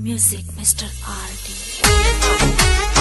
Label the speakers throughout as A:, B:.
A: Music, Mr. RD.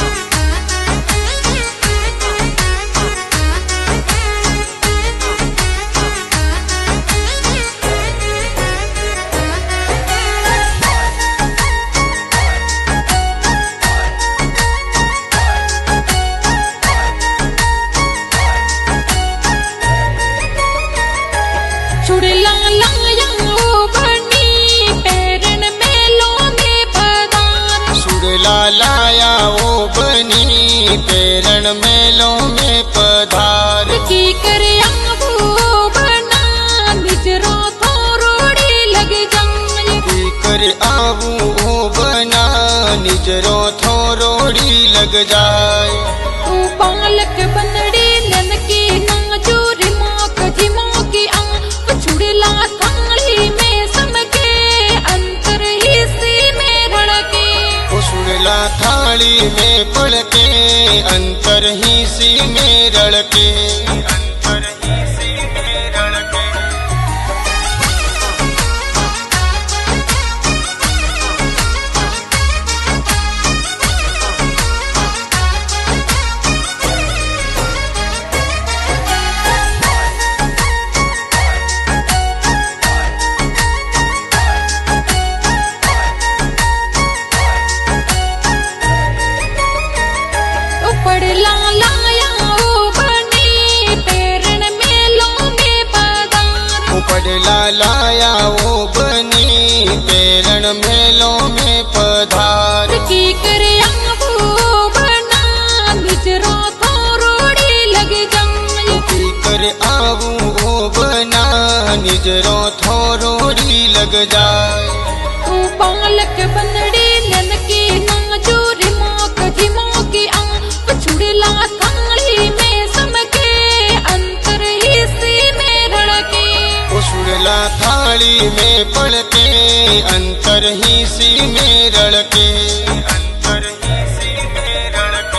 B: चुड़ला लाया ओ बनी barren मेलों में पधार।
C: सुरला लाया ओ बनी पैरन मेलों में पधार।
B: की कर आबू बना निजरो तो रोड़ी लग जाए।
C: की कर आबू ओ बना निजरो थो रोड़ी लग जाए।
B: तू बालक बनड़ी लन की नाजूर माक जिमो की आ चुड़ला थाली में समके अंतर इसी में रड़के।
C: ओ सुरला थाली में पड़के अंतर ही सी में रड़के। अंतर ही सी में रड़के।
B: पड़ला लाया ओ बनी पैरन मेलों में पधार।
C: पड़ला लाया ओ बनी पैरन मेलों में पधार।
B: की कर आबू बना निजरो तो रोड़ी लग जाए।
C: की कर आबू ओ बना निजरो थो रोड़ी लग जाए।
B: तू बालक बनड़ी लन की नाजूर माक जिमो की आ चुड़ला थाली में समके अंतर इसी में रड़के।
C: ओ सुरला थाली में पड़के अंतर ही सी में रड़के। अंतर ही सी में रड़के।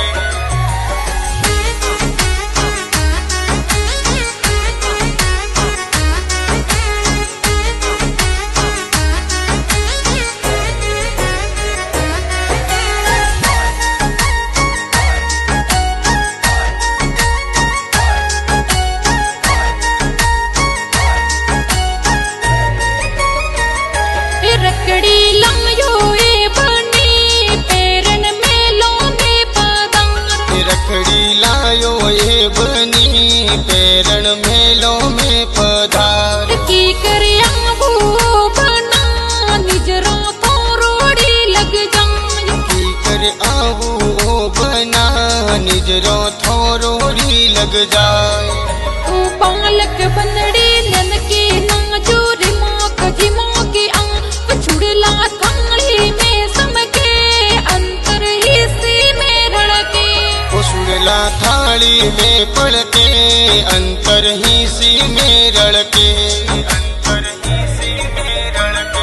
B: रकड़ी लायो ए बनी पैरन मेलों में पधार।
C: रखड़ी लायो ये बनी पैरन मेलों में पधार।
B: की कर आबू बना निजरो तो रोड़ी लग जाए।
C: की कर आबू ओ बना निजरो थो रोड़ी लग जाए।
B: तू बालक बनड़ी लन की नाजूर माक जिमो की आ चुड़ला थाली में समके अंतर इसी में रड़के।
C: ओ सुरला थाली में पड़के अंतर ही सी में रड़के। अंतर ही सी में रड़के।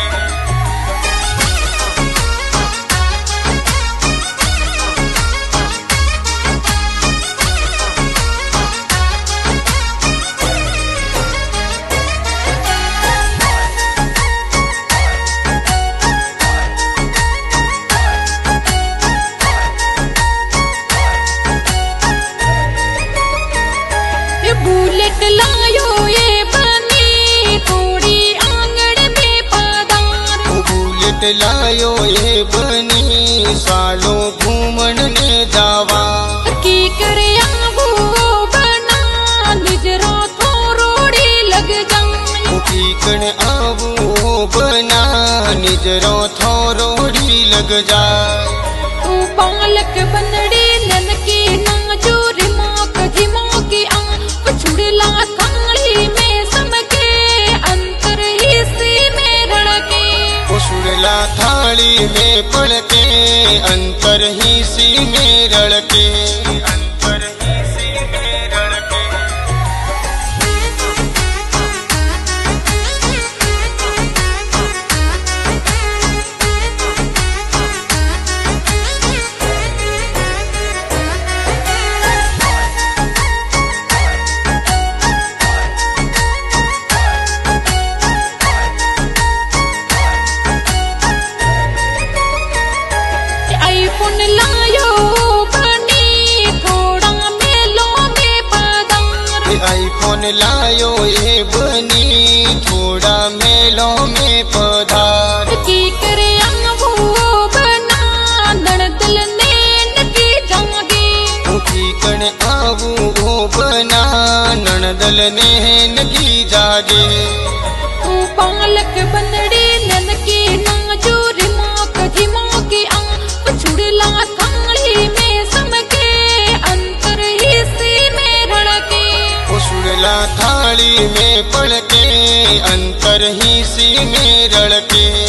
B: ये बुलेट लायो ये बनी थोड़ी आंगन में पधार।
C: ओ बुलेट लायो ये बनी सालों घूमन ने जावा।
B: की कर आबू बना निजरो तो रोड़ी लग जाए।
C: की कण आबू ओ बना निजरो थो रोड़ी लग जाए।
B: तू बालक बनड़ी लन की नाजूर माक जिमो की आ चुड़ला थाली में समके अंतर इसी में रड़के।
C: ओ सुरला थाली में पड़के अंतर ही सी में रड़के। अंतर ही सी में रड़के। जिंदगी जागे।
B: तू बालक बनड़ी ननकी नाजूर माक धिमाकी आ पछुड़ला थाली में समके अंतर इसी में रड़के।
C: उछुड़ला थाली में पड़ के अंतर ही सी में रड़के।